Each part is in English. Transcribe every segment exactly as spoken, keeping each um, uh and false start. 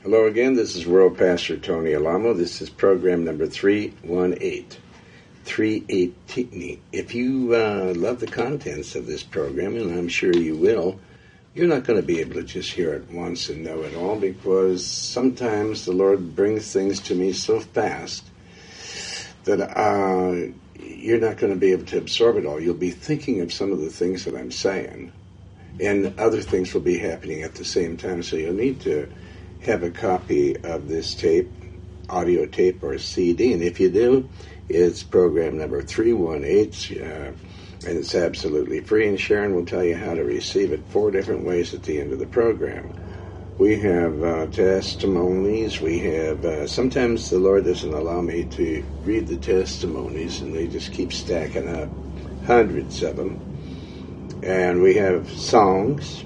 Hello again, this is World Pastor Tony Alamo. This is program number three eighteen. three eighteen. If you uh, love the contents of this program, and I'm sure you will, you're not going to be able to just hear it once and know it all, because sometimes the Lord brings things to me so fast that uh, you're not going to be able to absorb it all. You'll be thinking of some of the things that I'm saying, and other things will be happening at the same time, so you'll need to have a copy of this tape, audio tape or C D, and if you do, it's program number three eighteen, uh, and it's absolutely free, and Sharon will tell you how to receive it four different ways at the end of the program. We have uh, testimonies, we have, uh, sometimes the Lord doesn't allow me to read the testimonies, and they just keep stacking up, hundreds of them, and we have songs.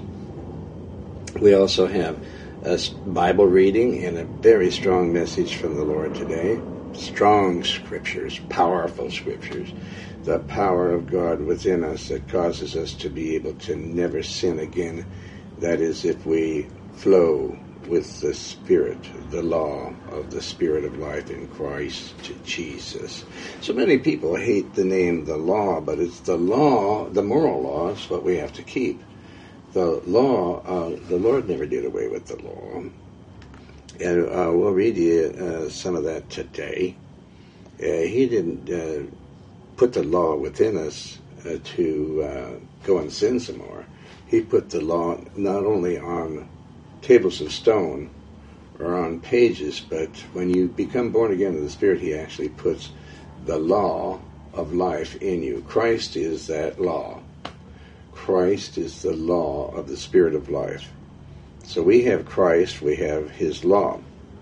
We also have a Bible reading and a very strong message from the Lord today. Strong scriptures, powerful scriptures, the power of God within us that causes us to be able to never sin again. That is, if we flow with the Spirit, the law of the Spirit of life in Christ Jesus. So many people hate the name the law, but it's the law, the moral law is what we have to keep. The law, uh, the Lord never did away with the law. And uh, we'll read you uh, some of that today. Uh, he didn't uh, put the law within us uh, to uh, go and sin some more. He put the law not only on tables of stone or on pages, but when you become born again of the Spirit, he actually puts the law of life in you. Christ is that law. Christ is the law of the Spirit of life. So we have Christ, we have his law.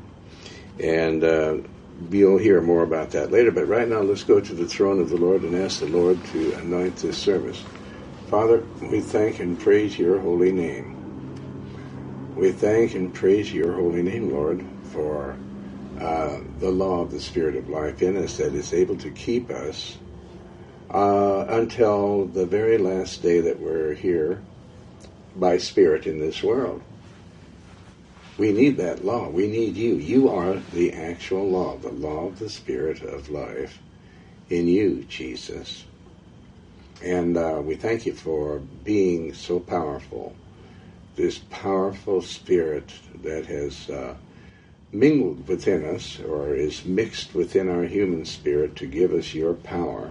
And uh, you'll hear more about that later. But right now, let's go to the throne of the Lord and ask the Lord to anoint this service. Father, we thank and praise your holy name. We thank and praise your holy name, Lord, for uh, the law of the Spirit of life in us that is able to keep us uh, until the very last day that we're here by Spirit in this world. We need that law. We need you. You are the actual law, the law of the Spirit of life in you, Jesus. And uh, we thank you for being so powerful, this powerful Spirit that has uh, mingled within us, or is mixed within our human spirit, to give us your power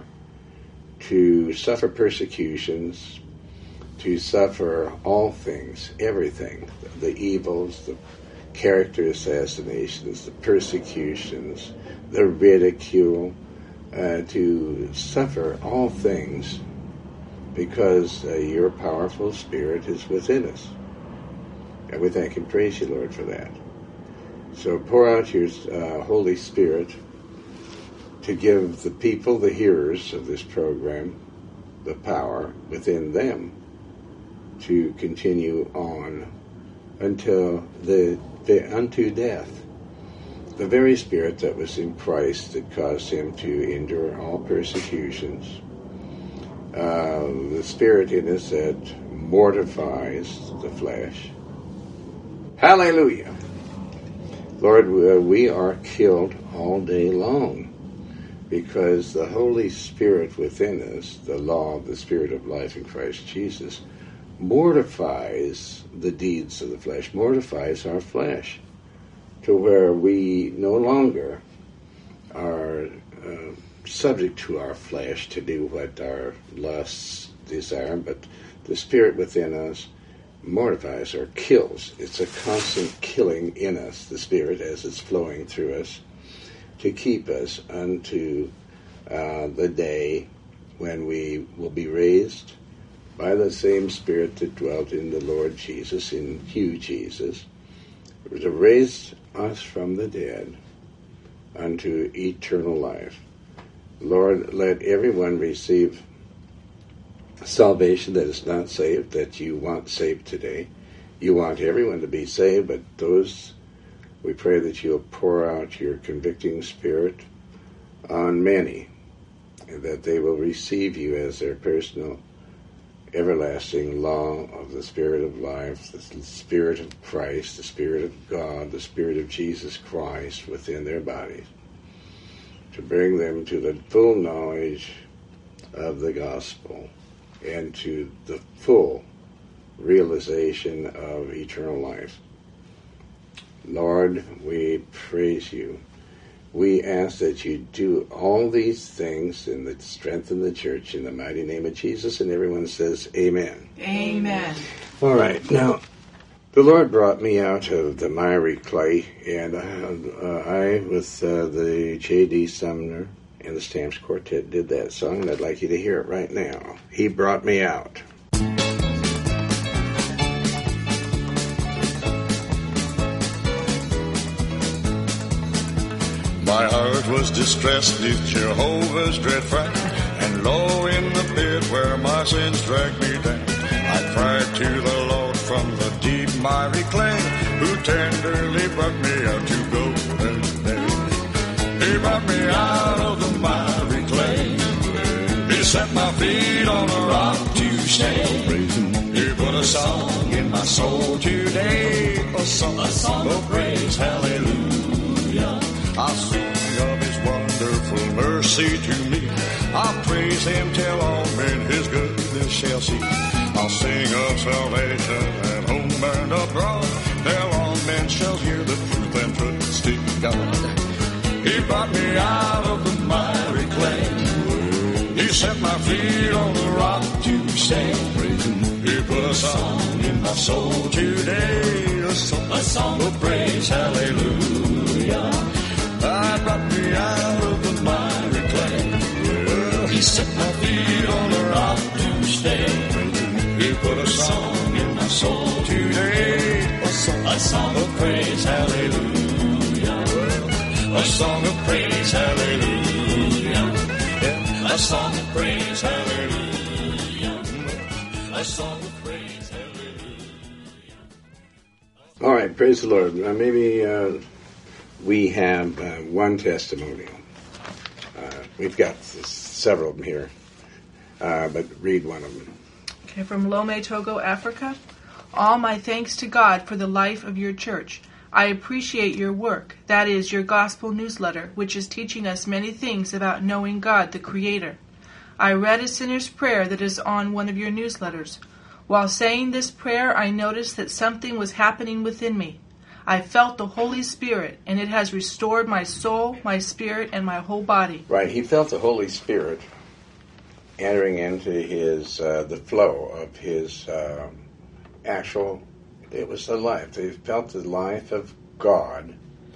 to suffer persecutions, to suffer all things, everything, the evils, the character assassinations, the persecutions, the ridicule, uh, to suffer all things because uh, your powerful Spirit is within us. And we thank and praise you, Lord, for that. So pour out your uh, Holy Spirit to give the people, the hearers of this program, the power within them to continue on until the, the unto death. The very Spirit that was in Christ that caused him to endure all persecutions. Uh, the Spirit in us that mortifies the flesh. Hallelujah! Lord, we are killed all day long because the Holy Spirit within us, the law of the Spirit of life in Christ Jesus, mortifies the deeds of the flesh, mortifies our flesh, to where we no longer are uh, subject to our flesh to do what our lusts desire, but the Spirit within us mortifies or kills. It's a constant killing in us, the Spirit, as it's flowing through us, to keep us unto uh, the day when we will be raised by the same Spirit that dwelt in the Lord Jesus, in you, Jesus, to raise us from the dead unto eternal life. Lord, let everyone receive salvation that is not saved, that you want saved today. You want everyone to be saved, but those, we pray that you'll pour out your convicting Spirit on many, and that they will receive you as their personal everlasting law of the Spirit of life, the Spirit of Christ, the Spirit of God, the Spirit of Jesus Christ within their bodies, to bring them to the full knowledge of the gospel and to the full realization of eternal life. Lord, we praise you. We ask that you do all these things in the strength of the church in the mighty name of Jesus, and everyone says amen. Amen. All right, now, the Lord brought me out of the miry clay, and uh, uh, I, with uh, the J D. Sumner and the Stamps Quartet, did that song, and I'd like you to hear it right now. He brought me out. My heart was distressed neath Jehovah's dread frown, and low in the pit where my sins dragged me down, I cried to the Lord from the deep miry clay, who tenderly brought me out to golden day. He brought me out of the miry clay. He set my feet on a rock to stay. He put a song in my soul today, a song, a song of praise, hallelujah. I'll sing of his wonderful mercy to me. I'll praise him till all men his goodness shall see. I'll sing of salvation and home and abroad, till all men shall hear the truth and trust in God. He brought me out of the miry clay. He set my feet on the rock to stay. He put a song in my soul today, a song, a song of praise, hallelujah. I brought me out of the miry clay. Well, he set my feet on the rock to stay. He put a song in my soul today, a song, a song of praise, hallelujah. Well, a song of praise, hallelujah. Yeah, a song of praise, hallelujah. A song of praise, hallelujah. All right, praise the Lord. Uh, maybe... Uh, We have uh, one testimonial. Uh, we've got several of them here, uh, but read one of them. Okay, from Lome, Togo, Africa. All my thanks to God for the life of your church. I appreciate your work, that is, your gospel newsletter, which is teaching us many things about knowing God, the Creator. I read a sinner's prayer that is on one of your newsletters. While saying this prayer, I noticed that something was happening within me. I felt the Holy Spirit, and it has restored my soul, my spirit, and my whole body. Right, he felt the Holy Spirit entering into his uh, the flow of his uh, actual, it was the life. He felt the life of God,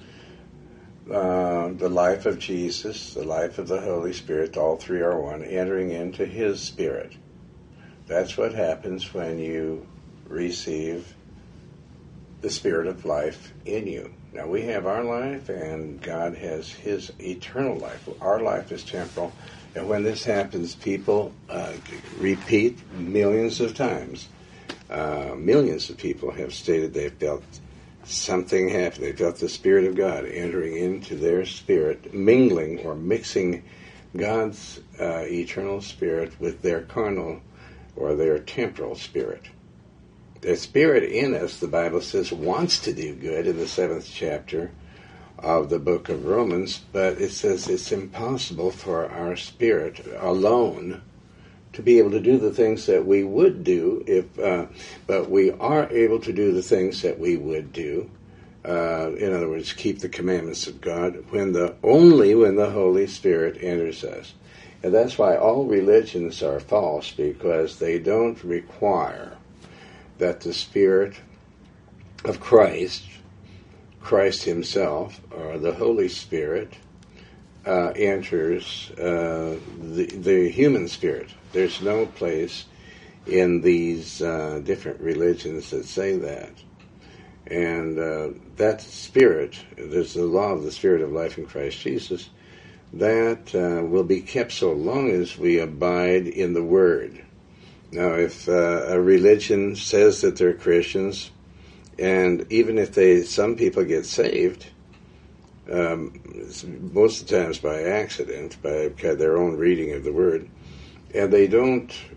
uh, the life of Jesus, the life of the Holy Spirit, all three are one, entering into his spirit. That's what happens when you receive the Spirit of life in you. Now, we have our life, and God has his eternal life. Our life is temporal, and when this happens, people uh, repeat millions of times. Uh, millions of people have stated they felt something happen. They felt the Spirit of God entering into their spirit, mingling or mixing God's uh, eternal spirit with their carnal or their temporal spirit. The Spirit in us, the Bible says, wants to do good in the seventh chapter of the book of Romans, but it says it's impossible for our spirit alone to be able to do the things that we would do, if, uh, but we are able to do the things that we would do. Uh, in other words, keep the commandments of God when the only when the Holy Spirit enters us. And that's why all religions are false, because they don't require that the Spirit of Christ, Christ himself, or the Holy Spirit, uh, enters uh, the, the human spirit. There's no place in these uh, different religions that say that. And uh, that Spirit, there's the law of the Spirit of life in Christ Jesus, that uh, will be kept so long as we abide in the Word. Now, if uh, a religion says that they're Christians, and even if they, some people get saved, um, most of the times by accident, by their own reading of the Word, and they don't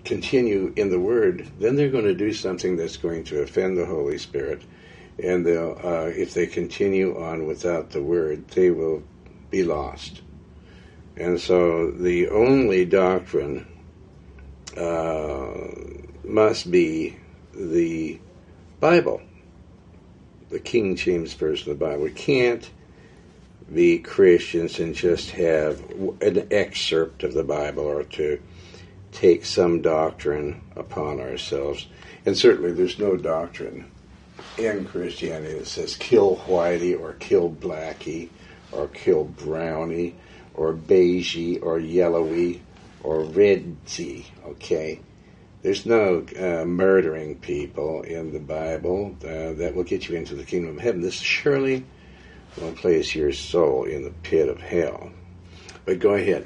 continue in the Word, then they're going to do something that's going to offend the Holy Spirit. And they'll, uh, if they continue on without the Word, they will be lost. And so the only doctrine uh, must be the Bible, the King James Version of the Bible. We can't be Christians and just have an excerpt of the Bible or to take some doctrine upon ourselves. And certainly there's no doctrine in Christianity that says kill Whitey or kill Blackie or kill Brownie or Beigey or Yellowy or Redsy, okay? There's no uh, murdering people in the Bible uh, that will get you into the kingdom of heaven. This surely will place your soul in the pit of hell. But go ahead.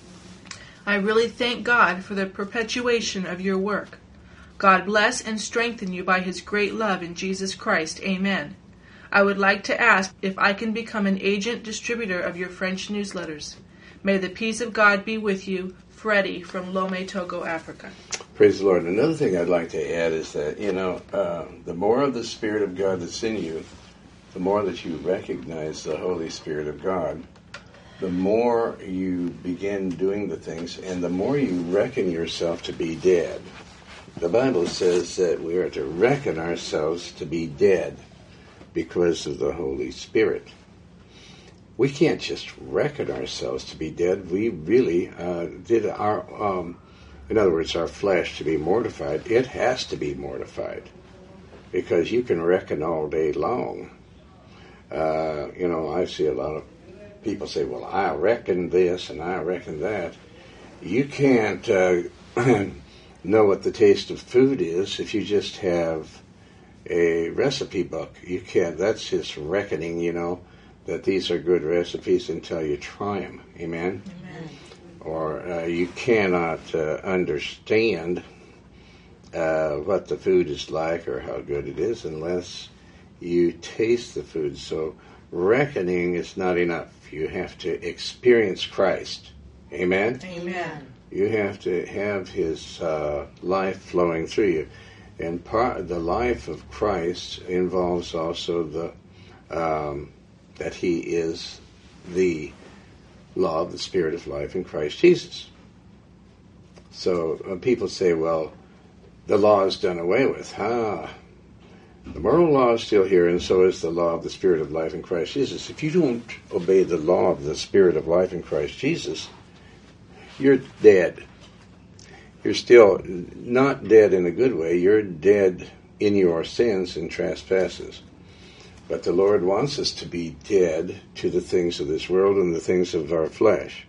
I really thank God for the perpetuation of your work. God bless and strengthen you by his great love in Jesus Christ. Amen. I would like to ask if I can become an agent distributor of your French newsletters. May the peace of God be with you. Freddie from Lome, Togo, Africa. Praise the Lord. Another thing I'd like to add is that, you know, uh, the more of the Spirit of God that's in you, the more that you recognize the Holy Spirit of God, the more you begin doing the things, and the more you reckon yourself to be dead. The Bible says that we are to reckon ourselves to be dead because of the Holy Spirit. We can't just reckon ourselves to be dead. We really uh, did our, um, in other words, our flesh to be mortified. It has to be mortified because you can reckon all day long. Uh, you know, I see a lot of people say, well, I reckon this and I reckon that. You can't uh, know what the taste of food is if you just have a recipe book. You can't. That's just reckoning, you know, that these are good recipes until you try them. Amen? Amen. Or uh, you cannot uh, understand uh, what the food is like or how good it is unless you taste the food. So reckoning is not enough. You have to experience Christ. Amen? Amen. You have to have his uh, life flowing through you. And part the life of Christ involves also the um, that he is the law of the Spirit of life in Christ Jesus. So when people say, well, the law is done away with. Ah, the moral law is still here, and so is the law of the Spirit of life in Christ Jesus. If you don't obey the law of the Spirit of life in Christ Jesus, you're dead. You're still not dead in a good way. You're dead in your sins and trespasses. But the Lord wants us to be dead to the things of this world and the things of our flesh.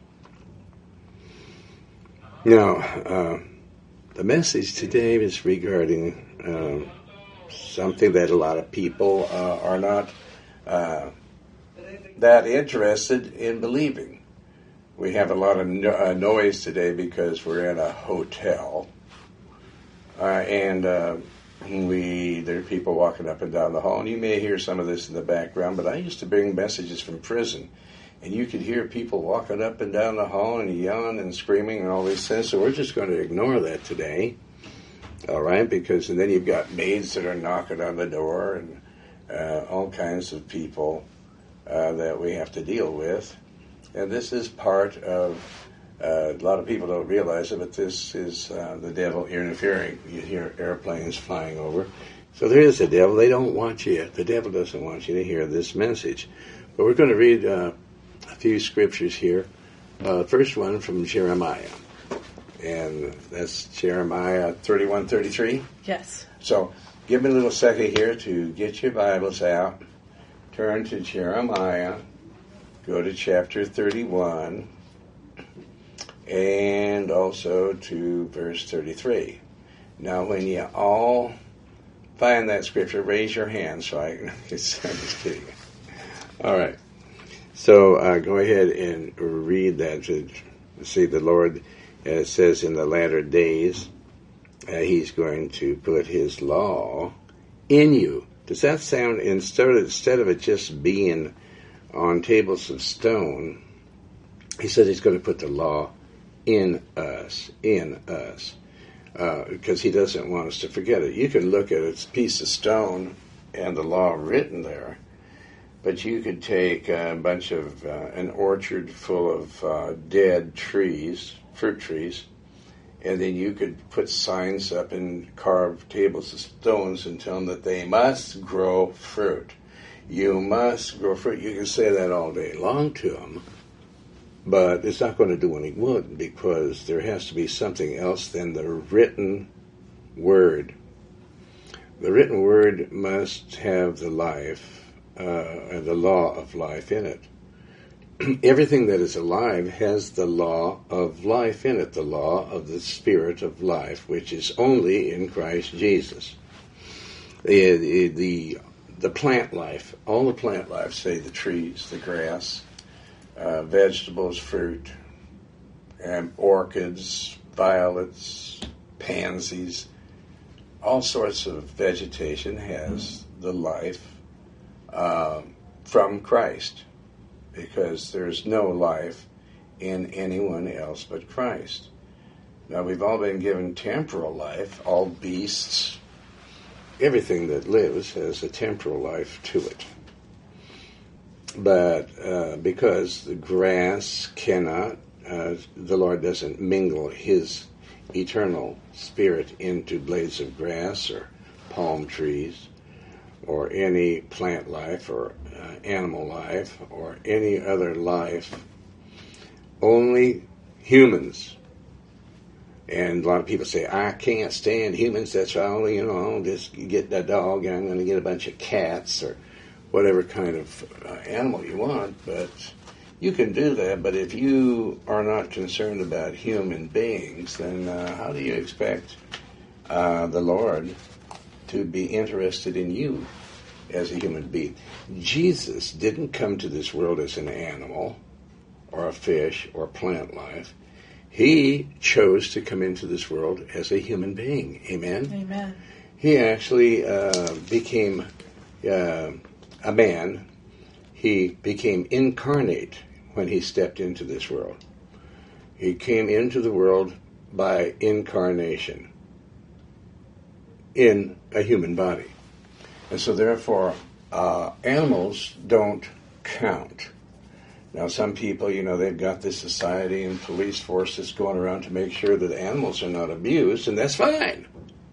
Now, uh, the message today is regarding uh, something that a lot of people uh, are not uh, that interested in believing. We have a lot of no- uh, noise today because we're in a hotel, uh, and uh, we there are people walking up and down the hall, and you may hear some of this in the background, but I used to bring messages from prison, and you could hear people walking up and down the hall and yelling and screaming and all these things, so we're just going to ignore that today, all right, because and then you've got maids that are knocking on the door and uh, all kinds of people uh, that we have to deal with. And this is part of, uh, a lot of people don't realize it, but this is uh, the devil interfering. You hear airplanes flying over. So there is a devil. They don't want you. The devil doesn't want you to hear this message. But we're going to read uh, a few scriptures here. Uh, first one from Jeremiah. And that's Jeremiah thirty-one thirty-three. Yes. So give me a little second here to get your Bibles out. Turn to Jeremiah. Go to chapter thirty-one, and also to verse thirty-three. Now, when you all find that scripture, raise your hand so I can... I'm just kidding. All right. So uh, go ahead and read that. To see, the Lord uh, says in the latter days, uh, he's going to put his law in you. Does that sound, instead of, instead of it just being on tables of stone, he said he's going to put the law in us, in us. uh, because he doesn't want us to forget it. You can look at a piece of stone and the law written there, but you could take a bunch of, uh, an orchard full of uh, dead trees, fruit trees, and then you could put signs up and carve tables of stones and tell them that they must grow fruit. You must grow fruit. You can say that all day long to them, but it's not going to do any good, because there has to be something else than the written word. The written word must have the life, uh, the law of life in it. Everything that is alive has the law of life in it, the law of the Spirit of life, which is only in Christ Jesus. The, the, the, the plant life, all the plant life, say the trees, the grass, uh, vegetables, fruit, and orchids, violets, pansies, all sorts of vegetation has the life uh, from Christ, because there's no life in anyone else but Christ. Now, we've all been given temporal life. All beasts, everything that lives has a temporal life to it. But uh, because the grass cannot, uh, the Lord doesn't mingle his eternal spirit into blades of grass or palm trees or any plant life or uh, animal life or any other life, only humans. And a lot of people say, I can't stand humans, that's all, you know, I'll just get a dog and I'm going to get a bunch of cats or whatever kind of uh, animal you want. But you can do that, but if you are not concerned about human beings, then uh, how do you expect uh, the Lord to be interested in you as a human being? Jesus didn't come to this world as an animal or a fish or plant life. He chose to come into this world as a human being. Amen? Amen. He actually uh, became uh, a man. He became incarnate when he stepped into this world. He came into the world by incarnation in a human body. And so therefore, uh, animals don't count. Now, some people, you know, they've got this society and police forces going around to make sure that animals are not abused, and that's fine.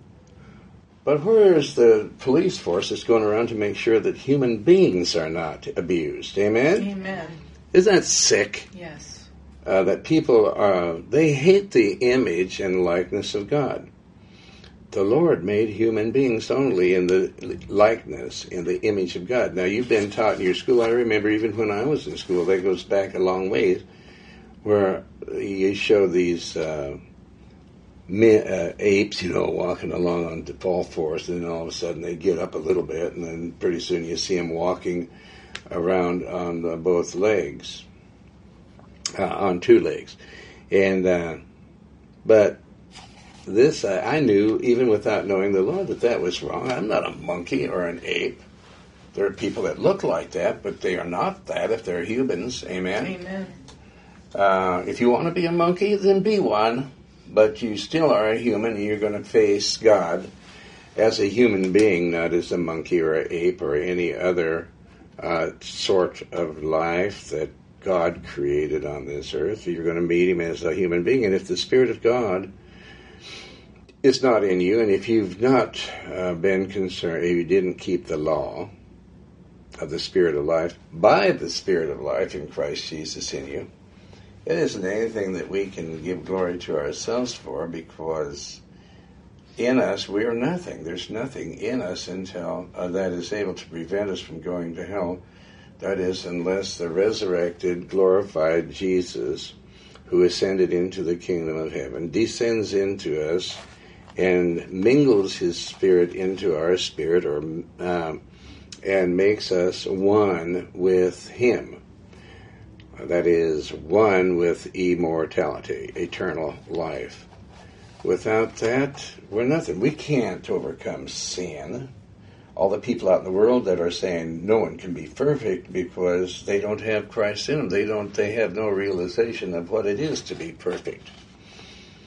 But where is the police force that's going around to make sure that human beings are not abused? Amen? Amen. Isn't that sick? Yes. Uh, that people, are, they hate the image and likeness of God. The Lord made human beings only in the likeness, in the image of God. Now, you've been taught in your school, I remember even when I was in school, that goes back a long ways, where you show these uh, me, uh, apes, you know, walking along on the fall forest, and then all of a sudden they get up a little bit, and then pretty soon you see them walking around on the, both legs, uh, on two legs. And, uh, but this, uh, I knew, even without knowing the Lord, that that was wrong. I'm not a monkey or an ape. There are people that look like that, but they are not that if they're humans. Amen? Amen. Uh, if you want to be a monkey, then be one. But you still are a human, and you're going to face God as a human being, not as a monkey or an ape or any other uh, sort of life that God created on this earth. You're going to meet him as a human being. And if the Spirit of God is not in you, and if you've not uh, been concerned, if you didn't keep the law of the Spirit of life by the Spirit of life in Christ Jesus in you, it isn't anything that we can give glory to ourselves for, because in us we are nothing. There's nothing in us until uh, that is able to prevent us from going to hell. That is, unless the resurrected, glorified Jesus, who ascended into the kingdom of heaven, descends into us and mingles his spirit into our spirit, or um, and makes us one with him. That is, one with immortality, eternal life. Without that, we're nothing. We can't overcome sin. All the people out in the world that are saying no one can be perfect because they don't have Christ in them. They don't. They have no realization of what it is to be perfect.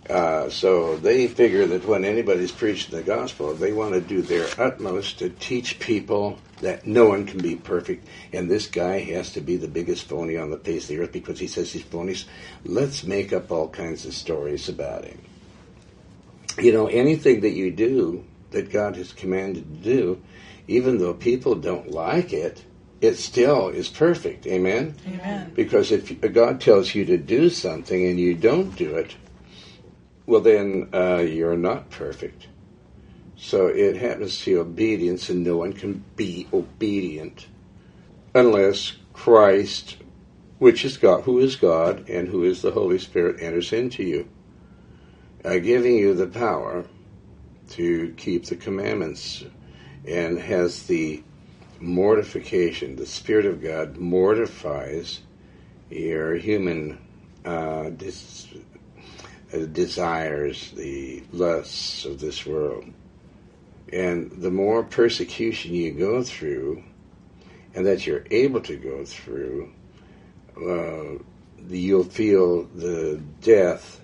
Uh, so they figure that when anybody's preaching the gospel, they want to do their utmost to teach people that no one can be perfect, and this guy has to be the biggest phony on the face of the earth because he says he's phonies. Let's make up all kinds of stories about him. You know, anything that you do that God has commanded to do, even though people don't like it, it still is perfect. Amen? Amen. Because if God tells you to do something and you don't do it, well, then uh, you're not perfect. So it happens to obedience, and no one can be obedient unless Christ, which is God, who is God, and who is the Holy Spirit, enters into you, uh, giving you the power to keep the commandments, and has the mortification. The Spirit of God mortifies your human uh, dis- uh, desires, the lusts of this world. And the more persecution you go through, and that you're able to go through, uh, you'll feel the death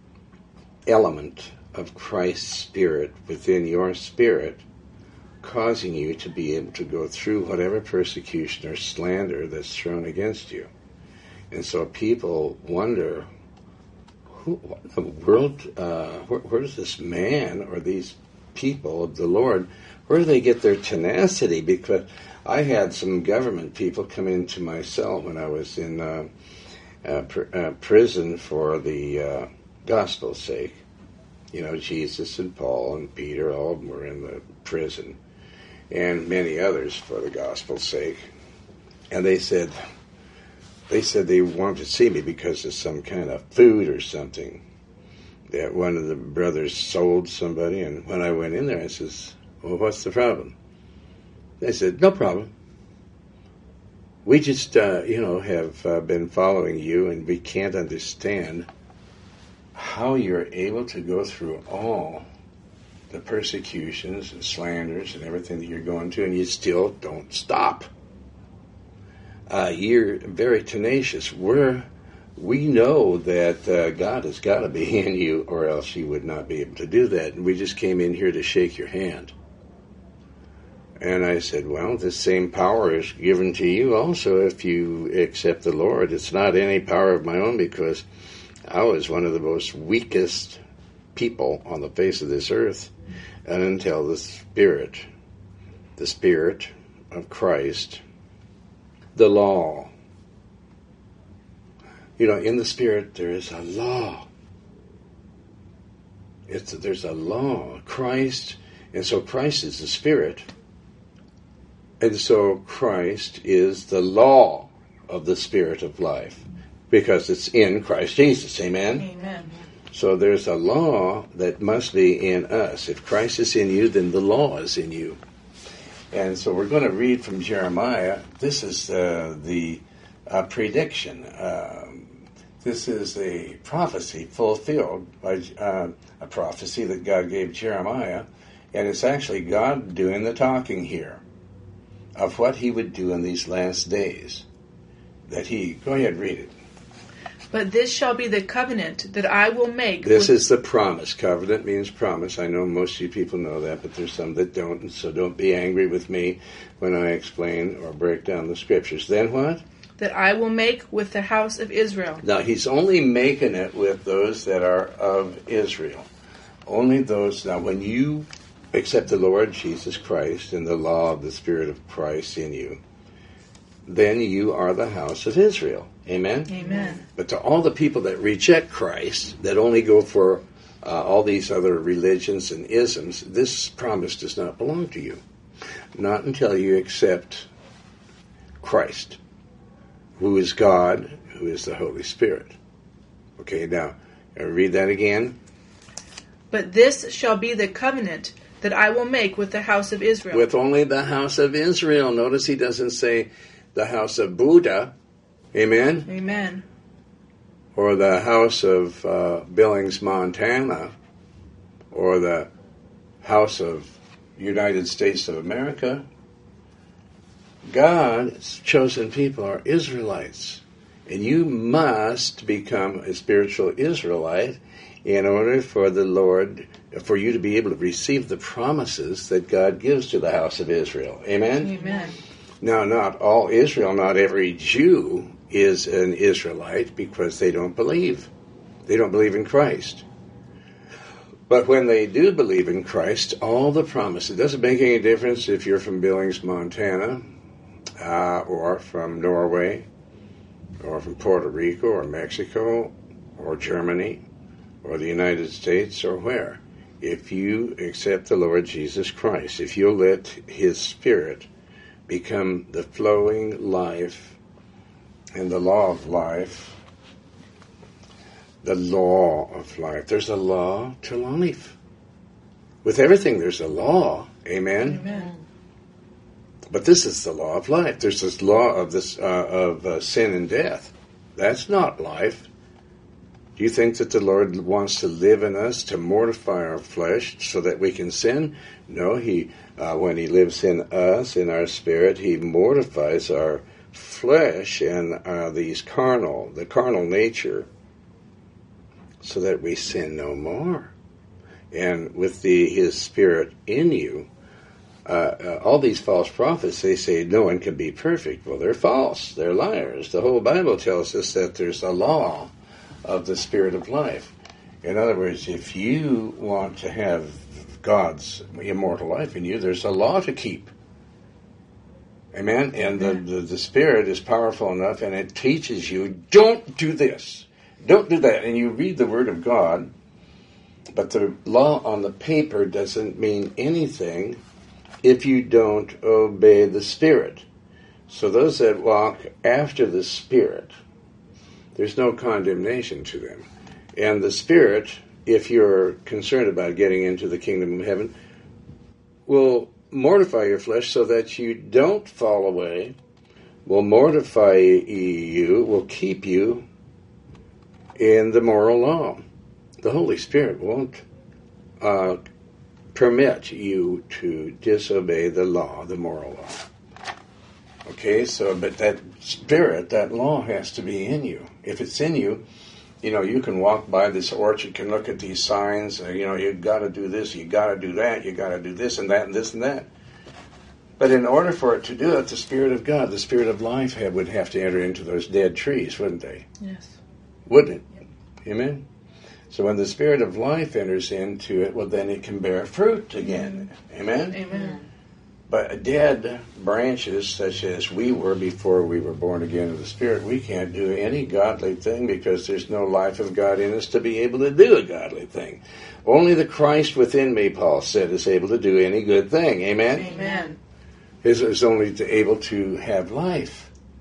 element of Christ's Spirit within your spirit, causing you to be able to go through whatever persecution or slander that's thrown against you. And so people wonder, who, what in the world, uh, where, where does this man or these people of the Lord, where do they get their tenacity? Because I had some government people come into my cell when I was in uh, uh, pr- uh, prison for the uh, gospel's sake. You know, Jesus and Paul and Peter, all of them were in the prison, and many others for the gospel's sake. And they said, they said they wanted to see me because of some kind of food or something that one of the brothers sold somebody. And when I went in there, I says, well, what's the problem? They said, no problem. We just, uh, you know, have uh, been following you, and we can't understand how you're able to go through all the persecutions and slanders and everything that you're going to, and you still don't stop. Uh, you're very tenacious. We're We know that uh, God has got to be in you, or else you would not be able to do that. And we just came in here to shake your hand. And I said, well, this same power is given to you also if you accept the Lord. It's not any power of my own, because I was one of the most weakest people on the face of this earth, and until the Spirit, the Spirit of Christ, the law. You know, in the Spirit there is a law. It's there's a law. Christ, and so Christ is the Spirit, and so Christ is the law of the Spirit of life, because it's in Christ Jesus. Amen? Amen. So there's a law that must be in us. If Christ is in you, then the law is in you. And so we're going to read from Jeremiah. This is uh, the uh, prediction. Um, this is a prophecy fulfilled by uh, a prophecy that God gave Jeremiah. And it's actually God doing the talking here of what he would do in these last days. That he, go ahead, read it. But this shall be the covenant that I will make. This with... is the promise. Covenant means promise. I know most of you people know that, but there's some that don't, and so don't be angry with me when I explain or break down the scriptures. Then what? That I will make with the house of Israel. Now, he's only making it with those that are of Israel. Only those. Now, when you accept the Lord Jesus Christ and the law of the Spirit of Christ in you, then you are the house of Israel. Amen? Amen. But to all the people that reject Christ, that only go for uh, all these other religions and isms, this promise does not belong to you. Not until you accept Christ, who is God, who is the Holy Spirit. Okay, now, uh, read that again. But this shall be the covenant that I will make with the house of Israel. With only the house of Israel. Notice he doesn't say the house of Buddha. Amen? Amen. Or the house of uh, Billings, Montana, or the house of United States of America. God's chosen people are Israelites. And you must become a spiritual Israelite in order for the Lord, for you to be able to receive the promises that God gives to the house of Israel. Amen? Amen. Now, not all Israel, not every Jew is an Israelite because they don't believe. They don't believe in Christ. But when they do believe in Christ, all the promises, it doesn't make any difference if you're from Billings, Montana, uh, or from Norway, or from Puerto Rico, or Mexico, or Germany, or the United States, or where. If you accept the Lord Jesus Christ, if you'll let His Spirit become the flowing life and the law of life, the law of life. There's a law to life. With everything, there's a law. Amen? Amen. But this is the law of life. There's this law of this uh, of uh, sin and death. That's not life. Do you think that the Lord wants to live in us to mortify our flesh so that we can sin? No, He, uh, when He lives in us, in our spirit, He mortifies our flesh and uh, these carnal, the carnal nature, so that we sin no more. And with the His Spirit in you, uh, uh, all these false prophets, they say no one can be perfect. Well, they're false. They're liars. The whole Bible tells us that there's a law of the Spirit of life. In other words, if you want to have God's immortal life in you, there's a law to keep. Amen? And the, the, the Spirit is powerful enough, and it teaches you, don't do this. Don't do that. And you read the Word of God, but the law on the paper doesn't mean anything if you don't obey the Spirit. So those that walk after the Spirit, there's no condemnation to them. And the Spirit, if you're concerned about getting into the kingdom of heaven, will mortify your flesh so that you don't fall away, will mortify you, will keep you in the moral law. The Holy Spirit won't uh, permit you to disobey the law, the moral law. Okay, so, but that Spirit, that law has to be in you. If it's in you, you know, you can walk by this orchard, can look at these signs, uh, you know, you got to do this, you got to do that, you got to do this and that and this and that. But in order for it to do it, the Spirit of God, the Spirit of life have, would have to enter into those dead trees, wouldn't they? Yes. Wouldn't it? Amen? So when the Spirit of life enters into it, well, then it can bear fruit again. Amen? Amen. But dead branches, such as we were before we were born again of the Spirit, we can't do any godly thing because there's no life of God in us to be able to do a godly thing. Only the Christ within me, Paul said, is able to do any good thing. Amen? Amen. Is, is only to, able to have life.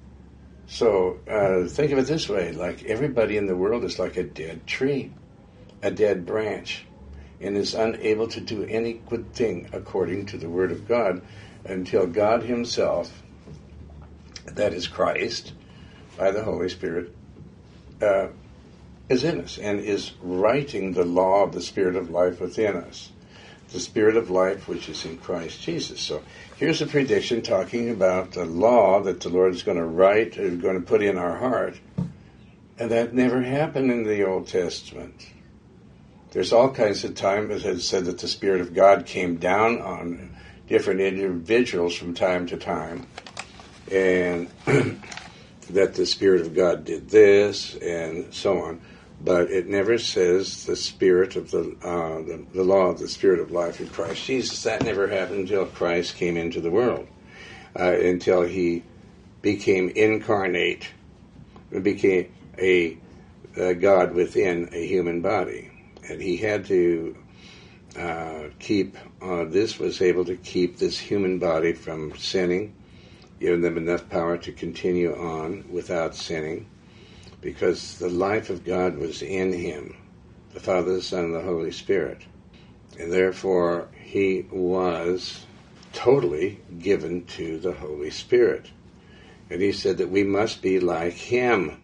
So uh, think of it this way, like everybody in the world is like a dead tree, a dead branch, and is unable to do any good thing according to the Word of God until God Himself, that is Christ, by the Holy Spirit, uh, is in us and is writing the law of the Spirit of life within us. The Spirit of life which is in Christ Jesus. So here's a prediction talking about the law that the Lord is going to write, is going to put in our heart. And that never happened in the Old Testament. There's all kinds of time, as it said, that the Spirit of God came down on different individuals from time to time. And that the Spirit of God did this, and so on. But it never says the Spirit of the, uh, the the law of the Spirit of life in Christ Jesus. That never happened until Christ came into the world, uh, until He became incarnate, and became a, a God within a human body, and He had to uh, keep. Uh, this was able to keep this human body from sinning, giving them enough power to continue on without sinning. Because the life of God was in Him, the Father, the Son, and the Holy Spirit. And therefore, He was totally given to the Holy Spirit. And He said that we must be like Him.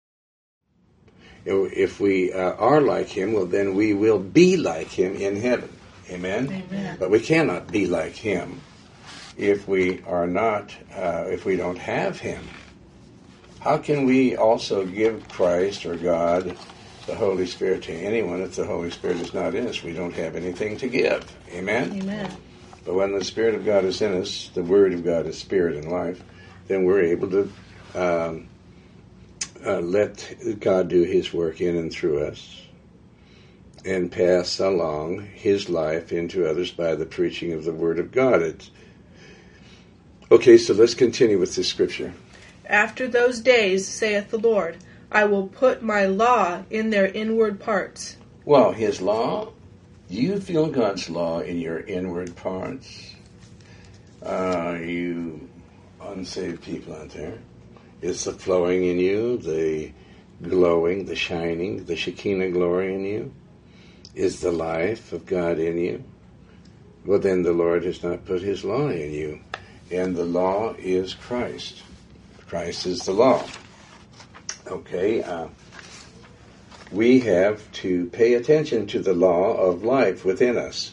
If we uh, are like Him, well, then we will be like Him in heaven. Amen? Amen. But we cannot be like Him if we are not, uh, if we don't have Him. How can we also give Christ or God the Holy Spirit to anyone if the Holy Spirit is not in us. We don't have anything to give. Amen? Amen. But when the Spirit of God is in us, the Word of God is Spirit and life, then we're able to um, uh, let God do His work in and through us and pass along His life into others by the preaching of the Word of God. It's, okay, so let's continue with this scripture. After those days, saith the Lord, I will put my law in their inward parts. Well, His law, do you feel God's law in your inward parts? Uh, you unsaved people out there. Is the flowing in you, the glowing, the shining, the Shekinah glory in you? Is the life of God in you? Well, then the Lord has not put His law in you. And the law is Christ. Christ is the law. Okay, uh, we have to pay attention to the law of life within us.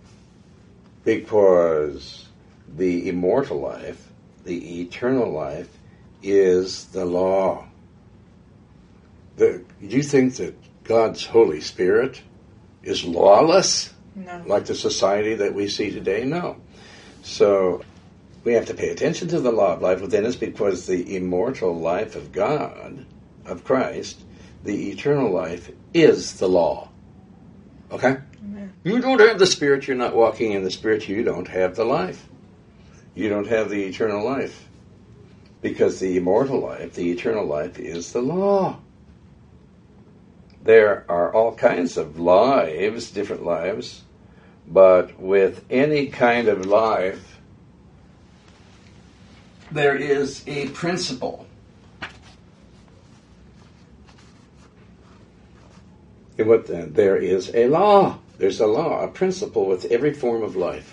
Because the immortal life, the eternal life, is the law. The, do you think that God's Holy Spirit is lawless? No. Like the society that we see today? No. So we have to pay attention to the law of life within us because the immortal life of God, of Christ, the eternal life, is the law. Okay? Amen. You don't have the Spirit, you're not walking in the Spirit, you don't have the life. You don't have the eternal life. Because the immortal life, the eternal life, is the law. There are all kinds of lives, different lives, but with any kind of life, there is a principle. And what then? There is a law. There's a law, a principle with every form of life.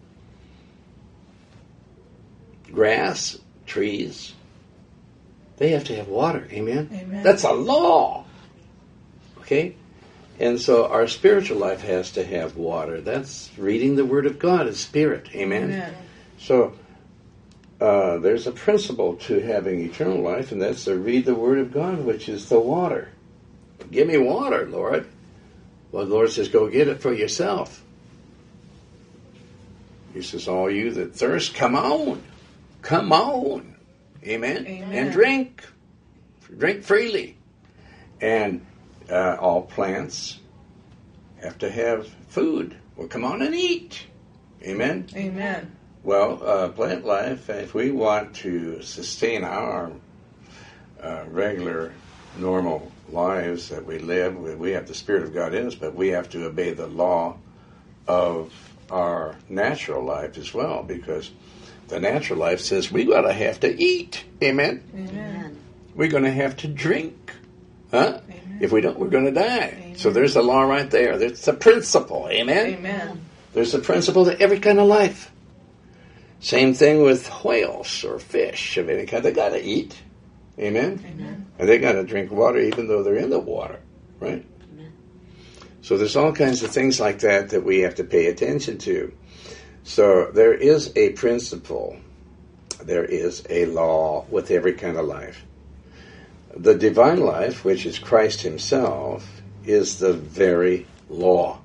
Grass, trees, they have to have water. Amen? Amen. That's a law. Okay? And so our spiritual life has to have water. That's reading the Word of God as Spirit. Amen? Amen. So uh, there's a principle to having eternal life, and that's to read the Word of God, which is the water. Give me water, Lord. Well, the Lord says, go get it for yourself. He says, all you that thirst, come on. Come on. Amen? Amen. And drink. Drink freely. And uh, all plants have to have food. Well, come on and eat. Amen? Amen. Well, uh, plant life, if we want to sustain our uh, regular, normal lives that we live, we have the Spirit of God in us, but we have to obey the law of our natural life as well, because the natural life says we gotta have to eat. Amen? Amen. We're gonna have to drink. Huh? Amen. If we don't, we're gonna die. Amen. So there's a law right there. There's a principle. Amen? Amen. There's a principle to every kind of life. Same thing with whales or fish of any kind. They gotta eat. Amen? Amen. And they gotta drink water even though they're in the water. Right? Amen. So there's all kinds of things like that that we have to pay attention to. So there is a principle, there is a law with every kind of life. The divine life, which is Christ Himself, is the very law.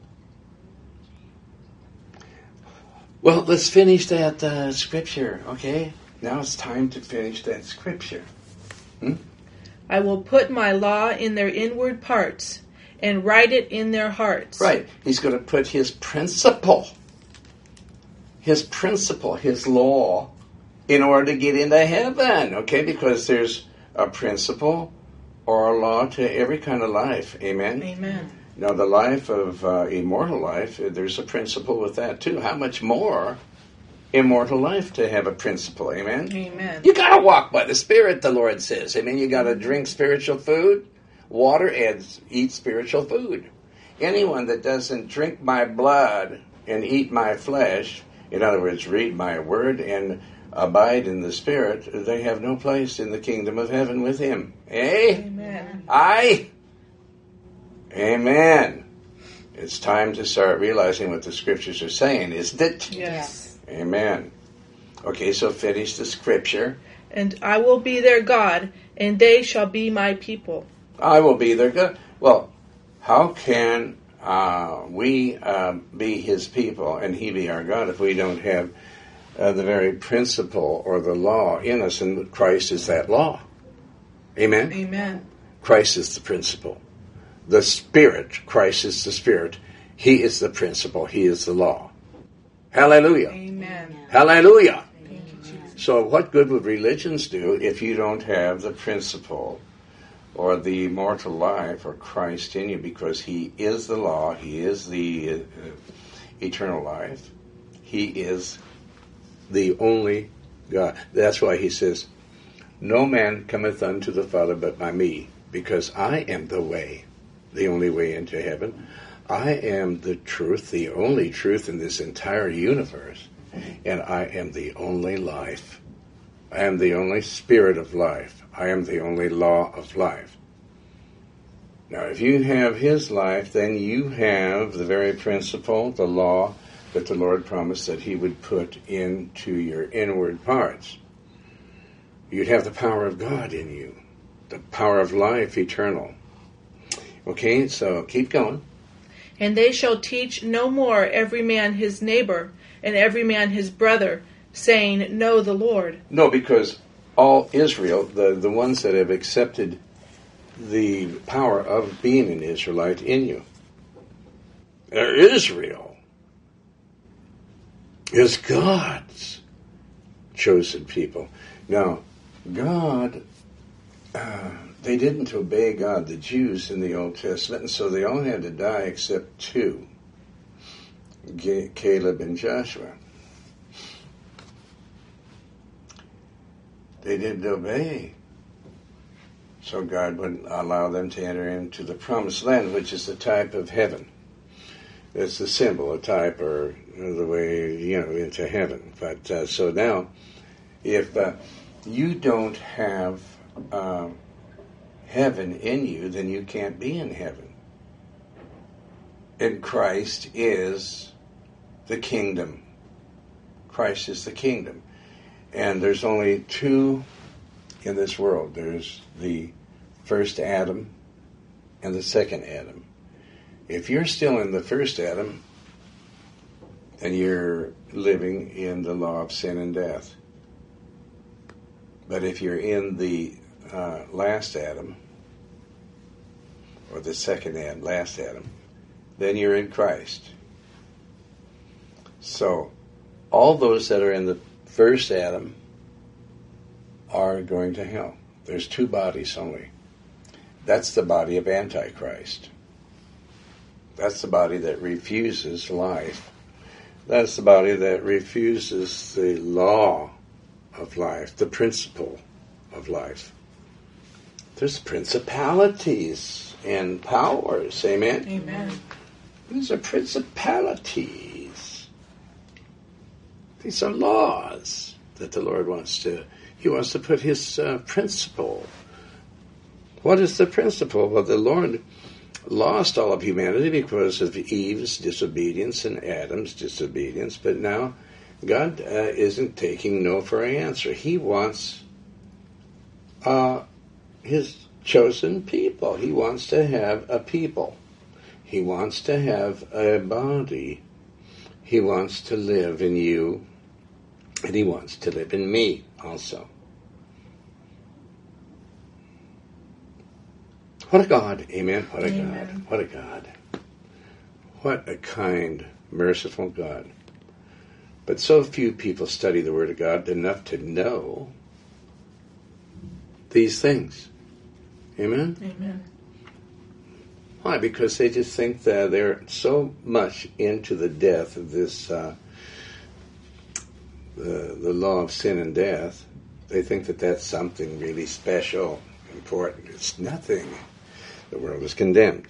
Well, let's finish that uh, scripture, okay? Now it's time to finish that scripture. Hmm? I will put my law in their inward parts and write it in their hearts. Right. He's going to put His principle, His principle, His law, in order to get into heaven, okay? Because there's a principle or a law to every kind of life. Amen? Amen. Now, the life of uh, immortal life, there's a principle with that, too. How much more immortal life to have a principle? Amen? Amen. You got to walk by the Spirit, the Lord says. Amen? You got to drink spiritual food, water, and eat spiritual food. Anyone that doesn't drink my blood and eat my flesh, in other words, read my word and abide in the Spirit, they have no place in the kingdom of heaven with Him. Eh? Amen. Aye? Amen. It's time to start realizing what the Scriptures are saying, isn't it? Yes. Amen. Okay, so finish the Scripture. And I will be their God, and they shall be my people. I will be their God. Well, how can uh, we uh, be his people and he be our God if we don't have uh, the very principle or the law in us? And Christ is that law. Amen? Amen. Christ is the principle. The Spirit, Christ is the Spirit. He is the principle. He is the law. Hallelujah. Amen. Hallelujah. Thank you, Jesus. So what good would religions do if you don't have the principle or the immortal life or Christ in you? Because he is the law. He is the uh, eternal life. He is the only God. That's why he says, no man cometh unto the Father but by me, because I am the way, the only way into heaven. I am the truth, the only truth in this entire universe, and I am the only life. I am the only spirit of life. I am the only law of life. Now, if you have his life, then you have the very principle, the law, that the Lord promised that he would put into your inward parts. You'd have the power of God in you, the power of life eternal. Okay, so keep going. And they shall teach no more every man his neighbor, and every man his brother, saying, Know the Lord. No, because all Israel, the, the ones that have accepted the power of being an Israelite in you, Israel is God's chosen people. Now, God, uh, they didn't obey God, the Jews in the Old Testament, and so they all had to die except two, Caleb and Joshua. They didn't obey, so God wouldn't allow them to enter into the promised land, which is the type of heaven. It's the symbol, a type, or the way, you know, into heaven. But uh, so now, if uh, you don't have uh, heaven in you, then you can't be in heaven. And Christ is the kingdom. Christ is the kingdom. And there's only two in this world. There's the first Adam and the second Adam. If you're still in the first Adam, then you're living in the law of sin and death. But if you're in the uh, last Adam, or the second Adam, last Adam, then you're in Christ. So, all those that are in the first Adam are going to hell. There's two bodies only. That's the body of Antichrist. That's the body that refuses life. That's the body that refuses the law of life, the principle of life. There's principalities and powers. Amen? Amen. These are principalities. These are laws that the Lord wants to, he wants to put his uh, principle. What is the principle? Well, the Lord lost all of humanity because of Eve's disobedience and Adam's disobedience, but now God uh, isn't taking no for an answer. He wants uh, his chosen people. He wants to have a people. He wants to have a body. He wants to live in you, and he wants to live in me also. What a God, amen, what a Amen. God, what a God. What a kind, merciful God. But so few people study the Word of God enough to know these things. Amen? Amen. Why? Because they just think that they're so much into the death of this, uh, the, the law of sin and death, they think that that's something really special, important. It's nothing. The world is condemned.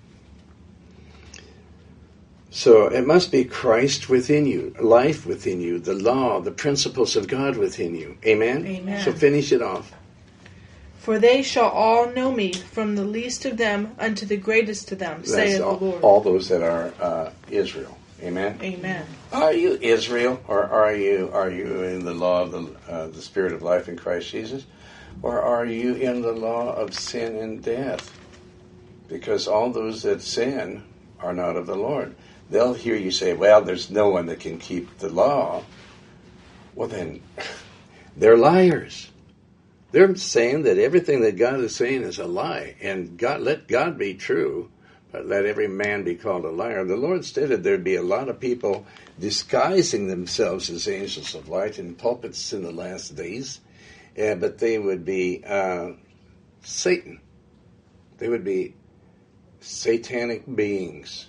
So it must be Christ within you, life within you, the law, the principles of God within you. Amen? Amen. So finish it off. For they shall all know me, from the least of them unto the greatest of them, saith all, the Lord. all those that are uh, Israel. Amen? Amen. Are you Israel, or are you are you in the law of the uh, the Spirit of life in Christ Jesus, or are you in the law of sin and death? because all those that sin are not of the Lord. They'll hear you say, well, there's no one that can keep the law. Well, then, they're liars. They're saying that everything that God is saying is a lie. And God, let God be true, but let every man be called a liar. The Lord stated there'd be a lot of people disguising themselves as angels of light in pulpits in the last days, uh, but they would be uh, Satan. They would be satanic beings.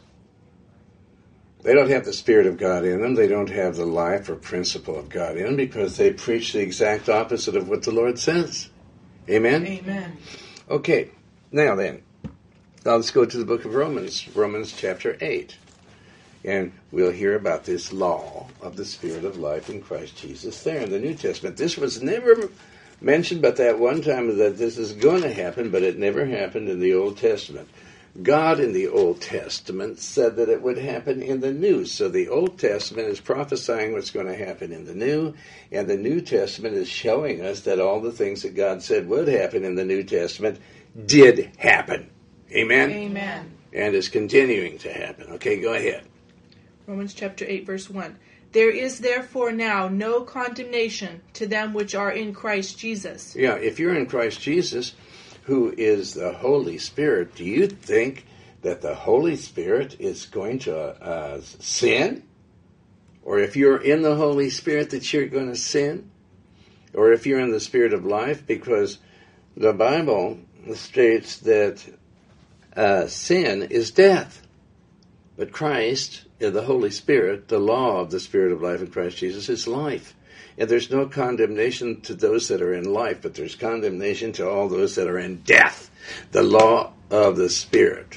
They don't have the Spirit of God in them. They don't have the life or principle of God in them because they preach the exact opposite of what the Lord says. Amen? Amen. Okay, now then, now let's go to the book of Romans, Romans chapter eight. And we'll hear about this law of the Spirit of life in Christ Jesus there in the New Testament. This was never mentioned but that one time that this is going to happen, but it never happened in the Old Testament. God in the Old Testament said that it would happen in the New. So the Old Testament is prophesying what's going to happen in the New, and the New Testament is showing us that all the things that God said would happen in the New Testament did happen. Amen? Amen. And is continuing to happen. Okay, go ahead. Romans chapter eight, verse one. There is therefore now no condemnation to them which are in Christ Jesus. Yeah, if you're in Christ Jesus, who is the Holy Spirit, do you think that the Holy Spirit is going to uh, sin? Or if you're in the Holy Spirit that you're going to sin? Or if you're in the Spirit of life? Because the Bible states that uh, sin is death. But Christ, the Holy Spirit, the law of the Spirit of life in Christ Jesus is life. And there's no condemnation to those that are in life, but there's condemnation to all those that are in death. The law of the Spirit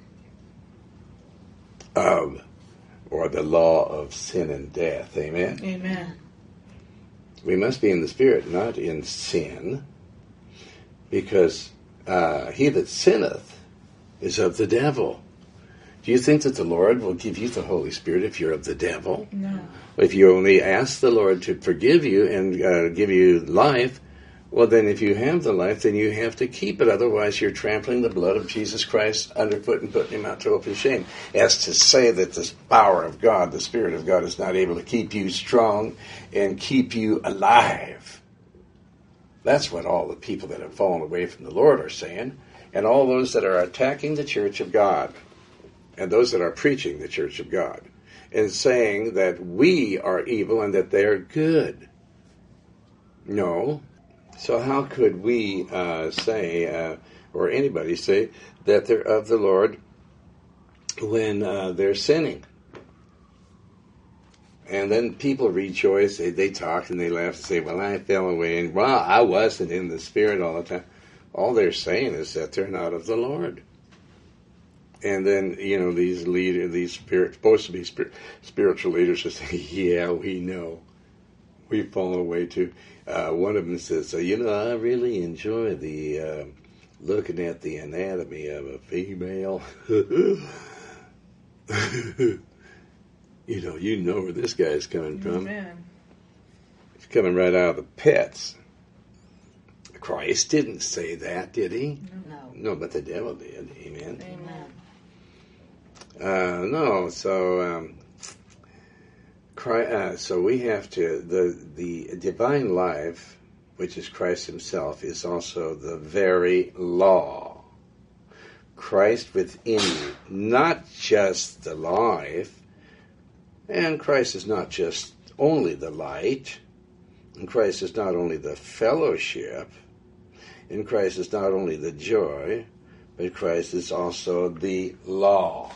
of, or the law of sin and death. Amen? Amen. We must be in the Spirit, not in sin, because uh, he that sinneth is of the devil. Do you think that the Lord will give you the Holy Spirit if you're of the devil? No. If you only ask the Lord to forgive you and uh, give you life, well, then if you have the life, then you have to keep it. Otherwise, you're trampling the blood of Jesus Christ underfoot and putting him out to open shame. As to say that this power of God, the Spirit of God, is not able to keep you strong and keep you alive. That's what all the people that have fallen away from the Lord are saying, and all those that are attacking the church of God, and those that are preaching the church of God, and saying that we are evil and that they're good. No. So how could we uh, say, uh, or anybody say, that they're of the Lord when uh, they're sinning? And then people rejoice, they, they talk and they laugh and say, well, I fell away, and well, I wasn't in the Spirit all the time. All they're saying is that they're not of the Lord. And then, you know, these leaders, these spirit, supposed to be spirit, spiritual leaders just say, yeah, we know. We've fallen away too. Uh, one of them says, you know, I really enjoy the uh, looking at the anatomy of a female. You know, you know where this guy's coming from. Amen. He's coming right out of the pits. Christ didn't say that, did he? No. No, but the devil did. Amen. Amen. Uh, no, so um, Christ, uh, so we have to the the divine life, which is Christ Himself, is also the very law. Christ within you, not just the life, and Christ is not just only the light, and Christ is not only the fellowship, and Christ is not only the joy, but Christ is also the law.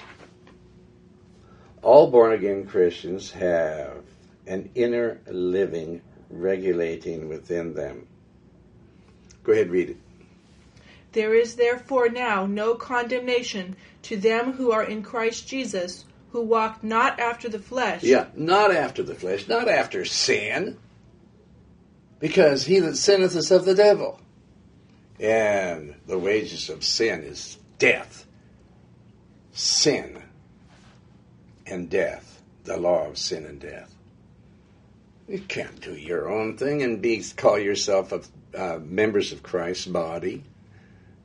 All born-again Christians have an inner living regulating within them. Go ahead, read it. There is therefore now no condemnation to them who are in Christ Jesus, who walk not after the flesh. Yeah, not after the flesh, not after sin, because he that sinneth is of the devil. And the wages of sin is death. Sin and death, the law of sin and death. You can't do your own thing and be call yourself a, uh, members of Christ's body.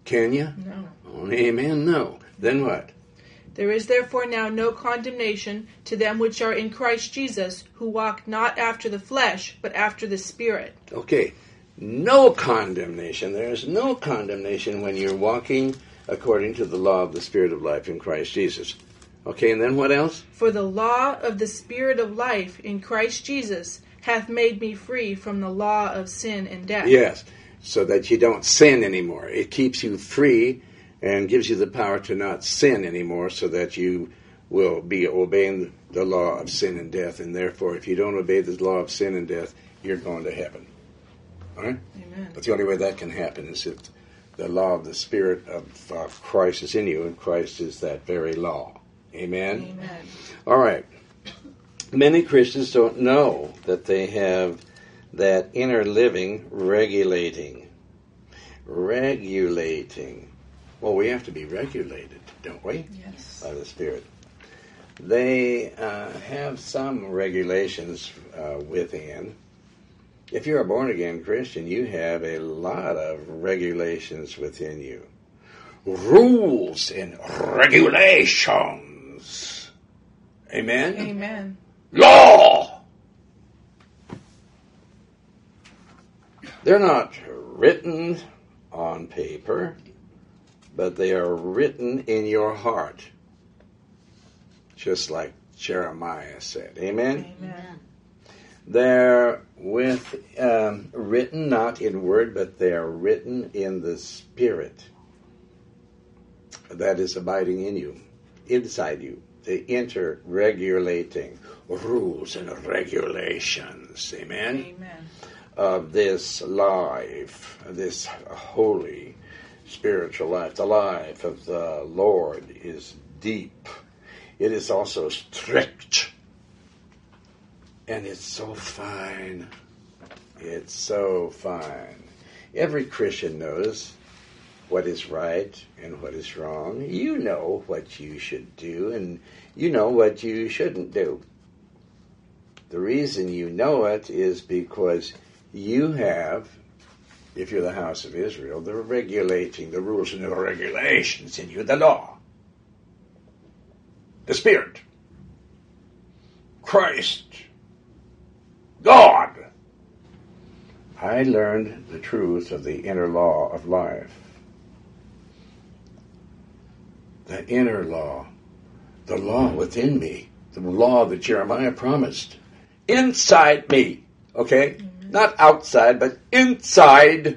Can you? No. Oh, amen, no. Then what? There is therefore now no condemnation to them which are in Christ Jesus, who walk not after the flesh, but after the Spirit. Okay, no condemnation. There is no condemnation when you're walking according to the law of the Spirit of life in Christ Jesus. Okay, and then what else? For the law of the Spirit of life in Christ Jesus hath made me free from the law of sin and death. Yes, so that you don't sin anymore. It keeps you free and gives you the power to not sin anymore, so that you will be obeying the law of sin and death. And therefore, if you don't obey the law of sin and death, you're going to heaven. All right? Amen. But the only way that can happen is if the law of the Spirit of uh, Christ is in you, and Christ is that very law. Amen? Amen. All right. Many Christians don't know that they have that inner living regulating. Regulating. Well, we have to be regulated, don't we? Yes. By the Spirit. They uh, have some regulations uh, within. If you're a born-again Christian, you have a lot of regulations within you. Rules and regulations. Amen? Amen. Law! They're not written on paper, but they are written in your heart. Just like Jeremiah said. Amen? Amen. They're with um, written not in word, but they are written in the Spirit that is abiding in you, inside you. The inter-regulating rules and regulations. Amen? Amen. Of this life, this holy spiritual life. The life of the Lord is deep. It is also strict. And it's so fine. It's so fine. Every Christian knows what is right and what is wrong. You know what you should do, and you know what you shouldn't do. The reason you know it is because you have, if you're the house of Israel, the regulating, the rules and the regulations in you, the law, the Spirit, Christ, God. I learned the truth of the inner law of life. The inner law, the law within me, the law that Jeremiah promised, inside me, okay? Mm-hmm. Not outside, but inside.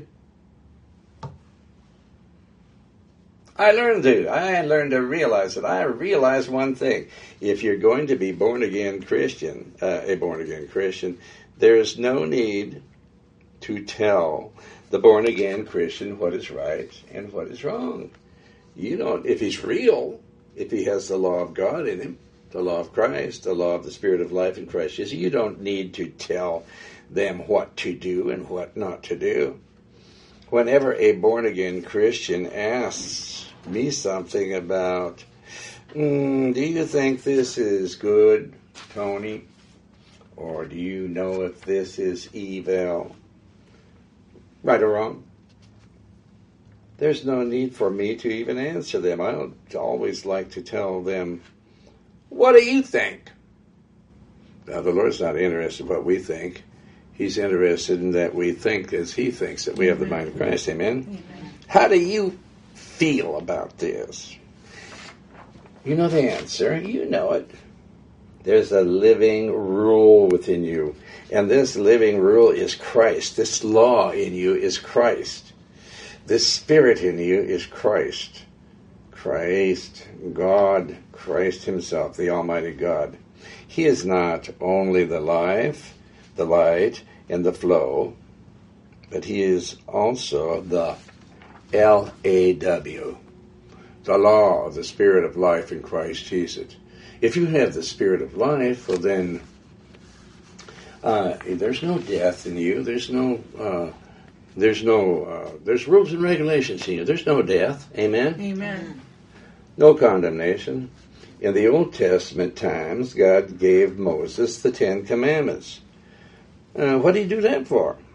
I learned to, I learned to realize it. I realized one thing. If you're going to be born-again Christian, uh, a born-again Christian, there's no need to tell the born-again Christian what is right and what is wrong. You don't, if he's real, if he has the law of God in him, the law of Christ, the law of the Spirit of life in Christ Jesus, you don't need to tell them what to do and what not to do. Whenever a born-again Christian asks me something about, mm, do you think this is good, Tony? Or do you know if this is evil? Right or wrong? There's no need for me to even answer them. I don't always like to tell them, what do you think? Now, the Lord's not interested in what we think. He's interested in that we think as he thinks, that we have the mind of Christ. Amen? Amen. How do you feel about this? You know the answer. You know it. There's a living rule within you. And this living rule is Christ. This law in you is Christ. This Spirit in you is Christ. Christ, God, Christ himself, the Almighty God. He is not only the life, the light, and the flow, but he is also the L A W, the law of the Spirit of life in Christ Jesus. If you have the Spirit of life, well then, uh, there's no death in you. There's no, uh, there's no, uh, there's rules and regulations in you. There's no death. Amen? Amen. No condemnation. In the Old Testament times, God gave Moses the Ten Commandments. Uh, what did he do that for?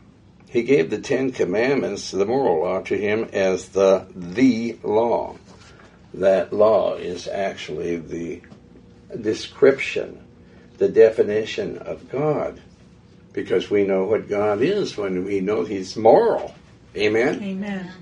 He gave the Ten Commandments, the moral law, to him as the the law. That law is actually the description, the definition of God, because we know what God is when we know He's moral. Amen? Amen.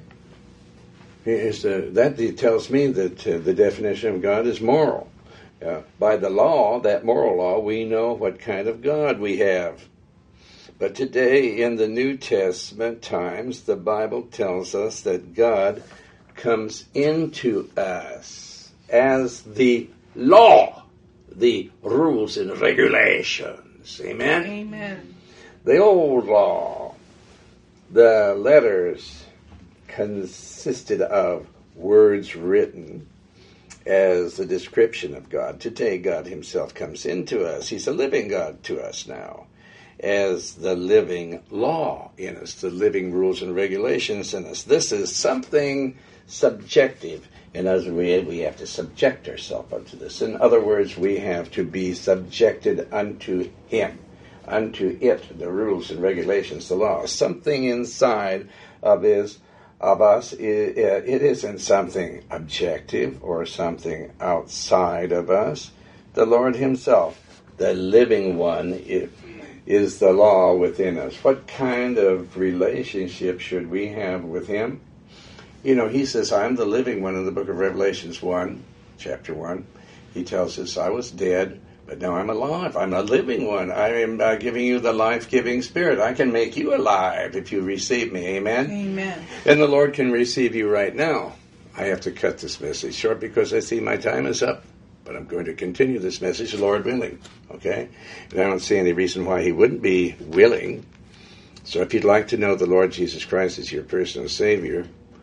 Is, uh, that tells me that uh, the definition of God is moral. Uh, by the law, that moral law, we know what kind of God we have. But today, in the New Testament times, the Bible tells us that God comes into us as the law, the rules and regulations. Amen? Amen. The old law, the letters consisted of words written as a description of God. Today, God Himself comes into us. He's a living God to us now, as the living law in us, the living rules and regulations in us. This is something subjective. And as we, we have to subject ourselves unto this. In other words, we have to be subjected unto Him, unto it, the rules and regulations, the law. Something inside of is of us, it, it isn't something objective or something outside of us. The Lord Himself, the living one, it, is the law within us. What kind of relationship should we have with Him? You know, He says, I'm the living one in the book of Revelations one, chapter one. He tells us, I was dead, but now I'm alive. I'm a living one. I am uh, giving you the life-giving Spirit. I can make you alive if you receive me. Amen? Amen. And the Lord can receive you right now. I have to cut this message short because I see my time is up. But I'm going to continue this message, Lord willing. Okay? And I don't see any reason why He wouldn't be willing. So if you'd like to know the Lord Jesus Christ as your personal Savior,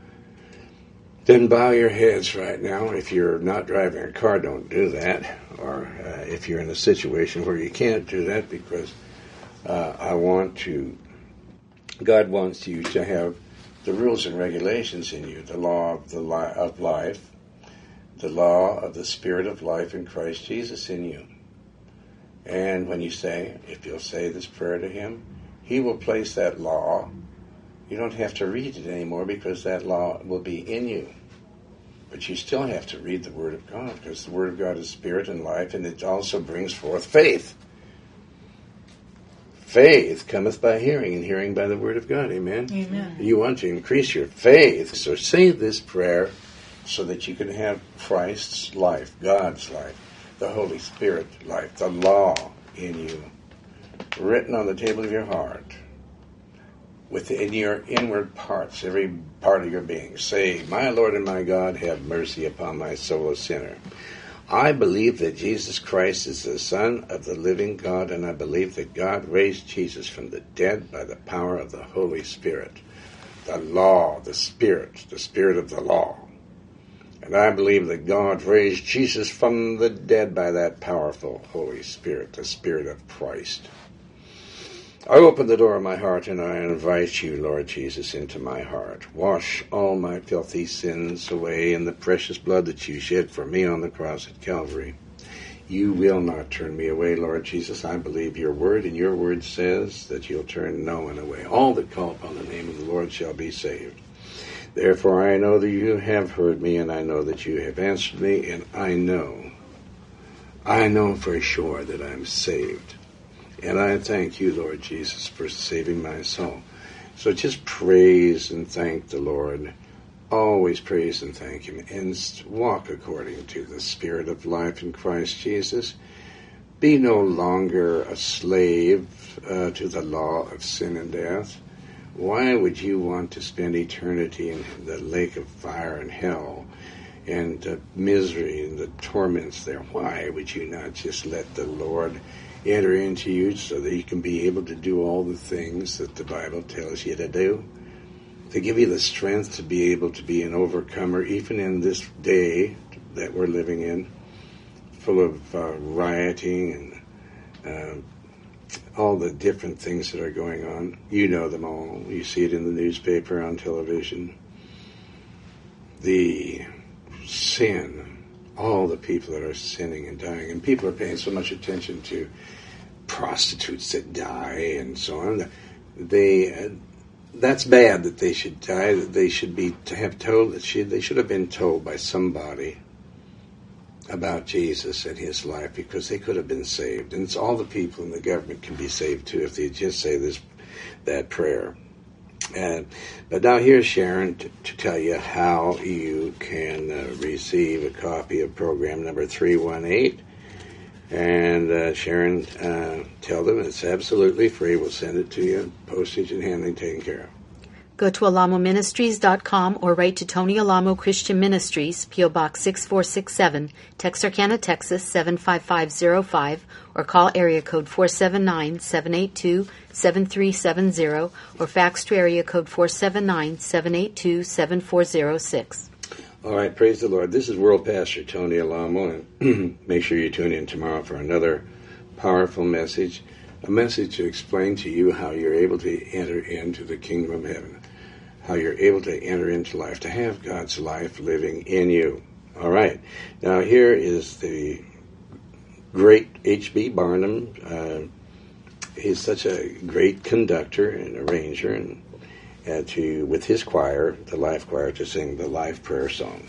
then bow your heads right now. If you're not driving a car, don't do that. Or uh, if you're in a situation where you can't do that, because uh, I want to, God wants you to have the rules and regulations in you, the law of the li- of life, the law of the Spirit of life in Christ Jesus in you. And when you say, if you'll say this prayer to Him, He will place that law. You don't have to read it anymore because that law will be in you. But you still have to read the Word of God because the Word of God is Spirit and life, and it also brings forth faith. Faith cometh by hearing, and hearing by the Word of God. Amen? Amen. You want to increase your faith, so say this prayer so that you can have Christ's life, God's life, the Holy Spirit life, the law in you, written on the table of your heart, within your inward parts, every part of your being. Say, my Lord and my God, have mercy upon my soul, a sinner. I believe that Jesus Christ is the Son of the living God, and I believe that God raised Jesus from the dead by the power of the Holy Spirit. The law, the Spirit, the Spirit of the law. And I believe that God raised Jesus from the dead by that powerful Holy Spirit, the Spirit of Christ. I open the door of my heart and I invite you, Lord Jesus, into my heart. Wash all my filthy sins away in the precious blood that you shed for me on the cross at Calvary. You will not turn me away, Lord Jesus. I believe your word, and your word says that you'll turn no one away. All that call upon the name of the Lord shall be saved. Therefore I know that you have heard me, and I know that you have answered me, and I know, I know for sure that I'm saved. And I thank you, Lord Jesus, for saving my soul. So just praise and thank the Lord. Always praise and thank Him. And walk according to the Spirit of life in Christ Jesus. Be no longer a slave uh, to the law of sin and death. Why would you want to spend eternity in the lake of fire and hell and the misery and the torments there? Why would you not just let the Lord enter into you so that you can be able to do all the things that the Bible tells you to do? To give you the strength to be able to be an overcomer, even in this day that we're living in, full of uh, rioting and uh, all the different things that are going on. You know them all. You see it in the newspaper, on television. The sin, all the people that are sinning and dying, and people are paying so much attention to prostitutes that die and so on. They, uh, that's bad that they should die. That they should be to have told that she, they should have been told by somebody about Jesus and his life, because they could have been saved. And it's all the people in the government can be saved too if they just say this that prayer. And but now here's Sharon to, to tell you how you can uh, receive a copy of program number three one eight. And uh, Sharon, uh, tell them it's absolutely free. We'll send it to you. Postage and handling taken care of. Go to alamo ministries dot com or write to Tony Alamo Christian Ministries, P O Box six four six seven, Texarkana, Texas seven five five zero five, or call area code four seven nine, seven eight two, seven three seven zero, or fax to area code four seven nine, seven eight two, seven four zero six. All right, praise the Lord. This is World Pastor Tony Alamo, and make sure you tune in tomorrow for another powerful message, a message to explain to you how you're able to enter into the kingdom of heaven, how you're able to enter into life, to have God's life living in you. All right, now here is the great H B Barnum. Uh, he's such a great conductor and arranger, and Uh, to with his choir, the Life Choir, to sing the Life Prayer Song.